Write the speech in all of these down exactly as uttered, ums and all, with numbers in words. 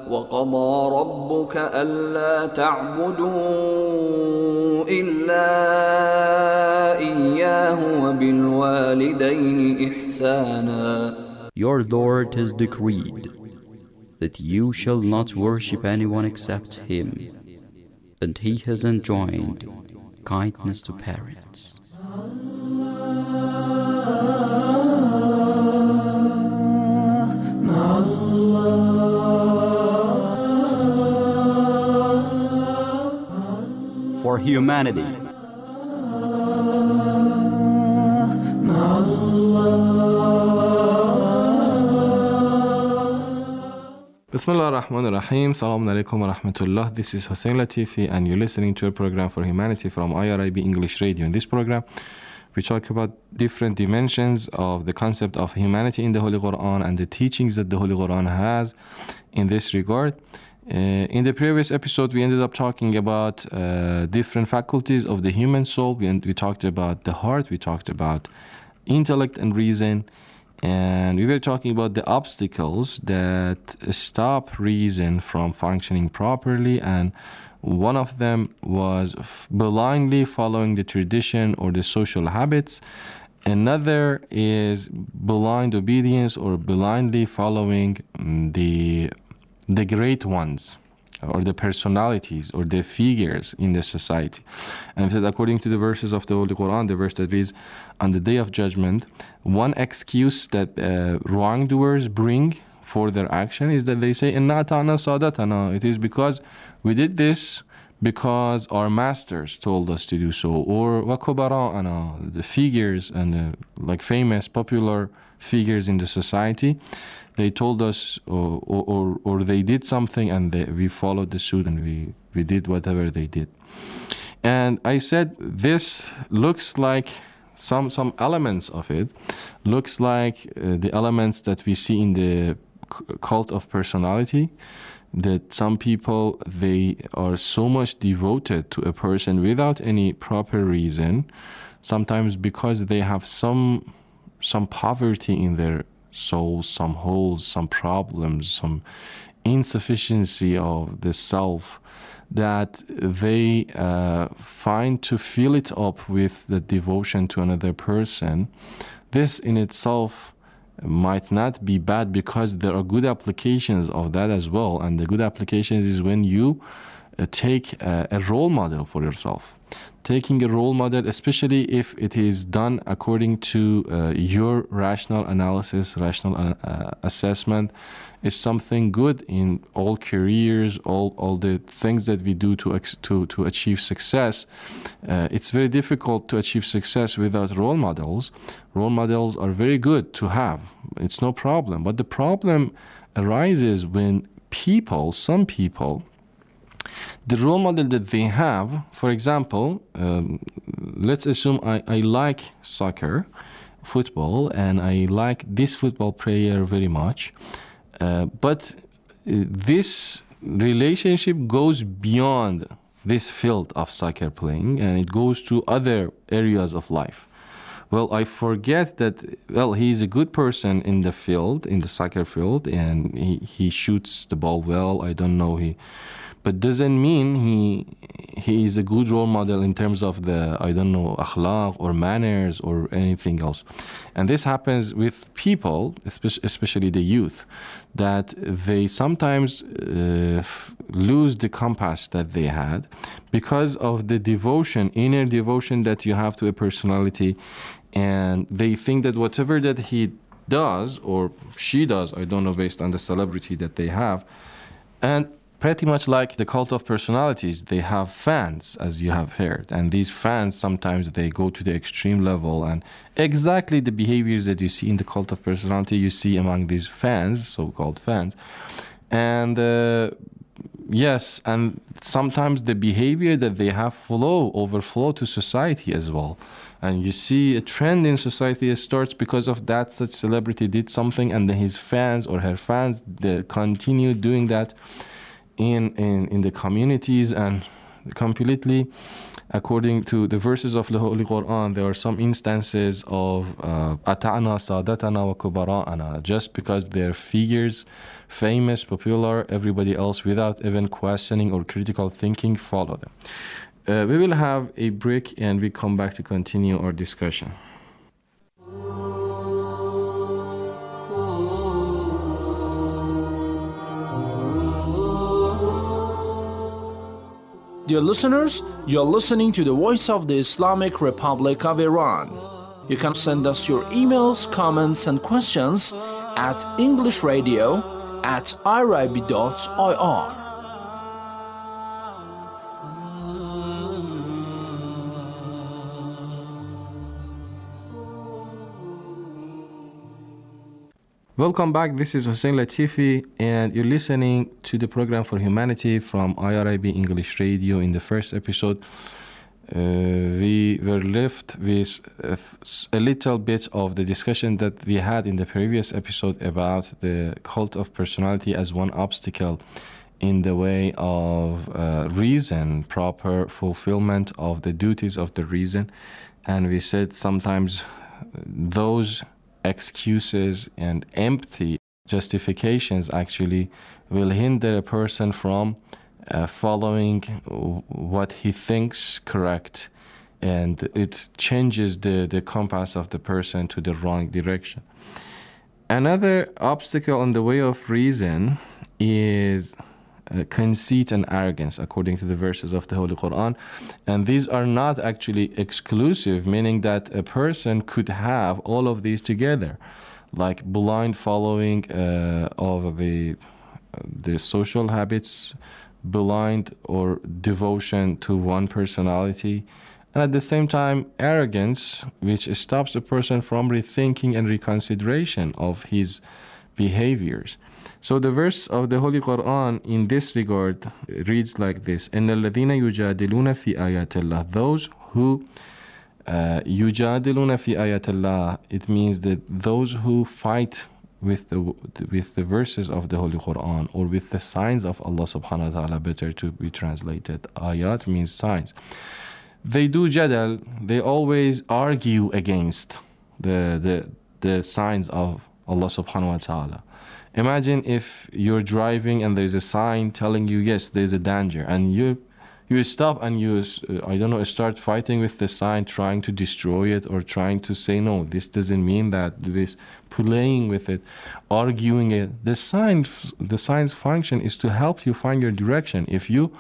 وقضى ربك ألا تعبدوا إلا إياه وبالوالدين إحسانا. Your Lord has decreed that you shall not worship anyone except Him, and He has enjoined kindness to parents. For humanity. Bismillah ar-Rahman ar-Rahim. Assalamu alaikum wa rahmatullah. This is Hussein Latifi, and you're listening to a program for humanity from I R I B English Radio. In this program, we talk about different dimensions of the concept of humanity in the Holy Quran and the teachings that the Holy Quran has in this regard. Uh, in the previous episode, we ended up talking about uh, different faculties of the human soul. We, we talked about the heart, we talked about intellect and reason, and we were talking about the obstacles that stop reason from functioning properly, and one of them was f- blindly following the tradition or the social habits. Another is blind obedience or blindly following the the great ones or the personalities or the figures in the society. And said, according to the verses of the Holy Quran, the verse that reads, on the day of judgment, one excuse that uh, wrongdoers bring for their action is that they say, Inna ta'ana sadatana. It is because we did this because our masters told us to do so. Or wakubara'ana, the figures and the like famous, popular figures in the society, they told us or, or, or they did something and they, we followed the suit and we, we did whatever they did. And I said this looks like some some elements of it looks like uh, the elements that we see in the cult of personality, that some people, they are so much devoted to a person without any proper reason, sometimes because they have some some poverty in their souls, some holes, some problems, some insufficiency of the self, that they uh, find to fill it up with the devotion to another person. This in itself might not be bad because there are good applications of that as well. And the good applications is when you uh, take a, a role model for yourself. Taking a role model, especially if it is done according to uh, your rational analysis, rational uh, assessment, is something good in all careers, all all the things that we do to ex- to to achieve success. Uh, it's very difficult to achieve success without role models. Role models are very good to have. It's no problem. But the problem arises when people, some people, the role model that they have, for example, um, let's assume I, I like soccer, football, and I like this football player very much. Uh, but uh, this relationship goes beyond this field of soccer playing, and it goes to other areas of life. Well, I forget that, well, he's a good person in the field, in the soccer field, and he, he shoots the ball well. I don't know, he... But doesn't mean he he is a good role model in terms of the, I don't know, akhlaq or manners or anything else. And this happens with people, especially the youth, that they sometimes uh, lose the compass that they had because of the devotion, inner devotion that you have to a personality. And they think that whatever that he does or she does, I don't know, based on the celebrity that they have, and pretty much like the cult of personalities, they have fans, as you have heard. And these fans, sometimes they go to the extreme level. And exactly the behaviors that you see in the cult of personality, you see among these fans, so-called fans. And uh, yes, and sometimes the behavior that they have flow, overflow to society as well. And you see a trend in society that starts because of that such celebrity did something, and then his fans or her fans, they continue doing that in, in, in the communities, and completely according to the verses of the Holy Quran, there are some instances of ata'na sadatana wa kubara'ana, just because they're figures, famous, popular, everybody else, without even questioning or critical thinking, follow them. Uh, we will have a break and we come back to continue our discussion. Dear listeners, you're listening to the Voice of the Islamic Republic of Iran. You can send us your emails, comments, and questions at englishradio at irib dot I R. Welcome back. This is Hussein Latifi, and you're listening to the program for humanity from I R I B English Radio. In the first episode, uh, we were left with a, a little bit of the discussion that we had in the previous episode about the cult of personality as one obstacle in the way of uh, reason, proper fulfillment of the duties of the reason. And we said sometimes those excuses and empty justifications actually will hinder a person from uh, following what he thinks correct, and it changes the, the compass of the person to the wrong direction. Another obstacle on the way of reason is uh, conceit and arrogance, according to the verses of the Holy Quran. And these are not actually exclusive, meaning that a person could have all of these together, like blind following uh, of the, the social habits, blind or devotion to one personality, and at the same time arrogance, which stops a person from rethinking and reconsideration of his behaviors. So the verse of the Holy Quran in this regard reads like this: إِنَّ الَّذِينَ يُجَادِلُونَ فِي آيَاتِ اللَّهِ. Those who uh, يُجَادِلُونَ فِي آيَاتِ اللَّهِ, it means that those who fight with the with the verses of the Holy Quran, or with the signs of Allah subhanahu wa ta'ala, better to be translated. Ayat means signs. They do jadal, they always argue against the the the signs of Allah subhanahu wa ta'ala. Imagine if you're driving and there's a sign telling you, yes, there's a danger, and you you stop and you, uh, I don't know, start fighting with the sign, trying to destroy it, or trying to say, no, this doesn't mean that, this, playing with it, arguing it. The sign, the sign's function is to help you find your direction. If you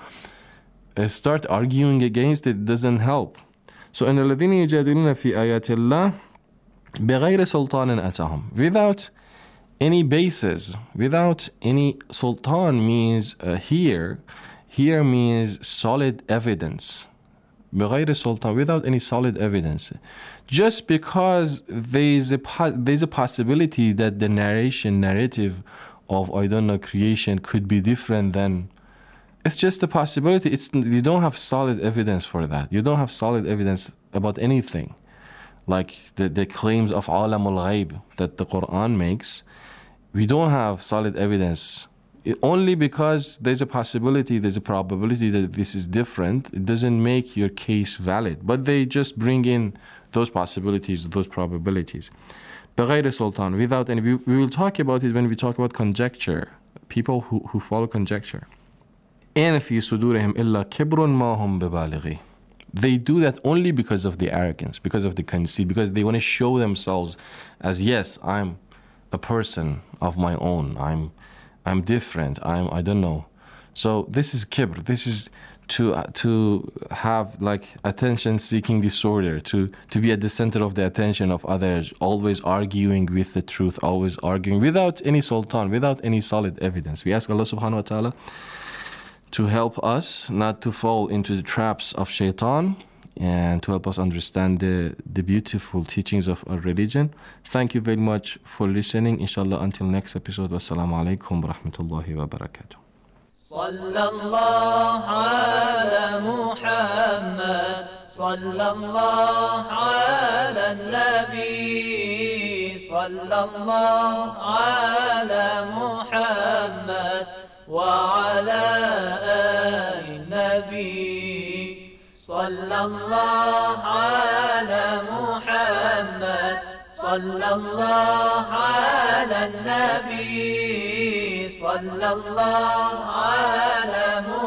uh, start arguing against it, it doesn't help. So, إِنَّ الَّذِينَ يُجَادِلُونَ فِي آيَاتِ اللَّهِ بِغَيْرِ سُلْطَانٍ أَتَاهُمْ. Without any basis, without any sultan means uh, here, here means solid evidence. بغير sultan, without any solid evidence. Just because there's a, there's a possibility that the narration, narrative of, I don't know, creation could be different than, it's just a possibility. It's, you don't have solid evidence for that. You don't have solid evidence about anything. Like the, the claims of alamul ghaib that the Quran makes, we don't have solid evidence. It, only because there's a possibility, there's a probability that this is different, it doesn't make your case valid. But they just bring in those possibilities, those probabilities. بغير sultan, without any, we, we will talk about it when we talk about conjecture, people who, who follow conjecture. إن في صدورهم إلا كبر ما هم ببالغي. They do that only because of the arrogance, because of the conceit, because they want to show themselves as, yes, I'm a person of my own. I'm I'm different. I'm, I don't know. So this is kibr. This is to uh, to have like attention-seeking disorder, to, to be at the center of the attention of others, always arguing with the truth, always arguing without any sultan, without any solid evidence. We ask Allah subhanahu wa ta'ala to help us not to fall into the traps of shaitan, and to help us understand the, the beautiful teachings of our religion. Thank you very much for listening. Inshallah, until next episode. Wassalamu alaikum wa rahmatullahi wa barakatuh. Sallallahu ala Muhammad, sallallahu ala Nabi, sallallahu ala Muhammad wa ala ali Nabi, sallallahu الله على محمد صلى الله على النبي صلى الله على محمد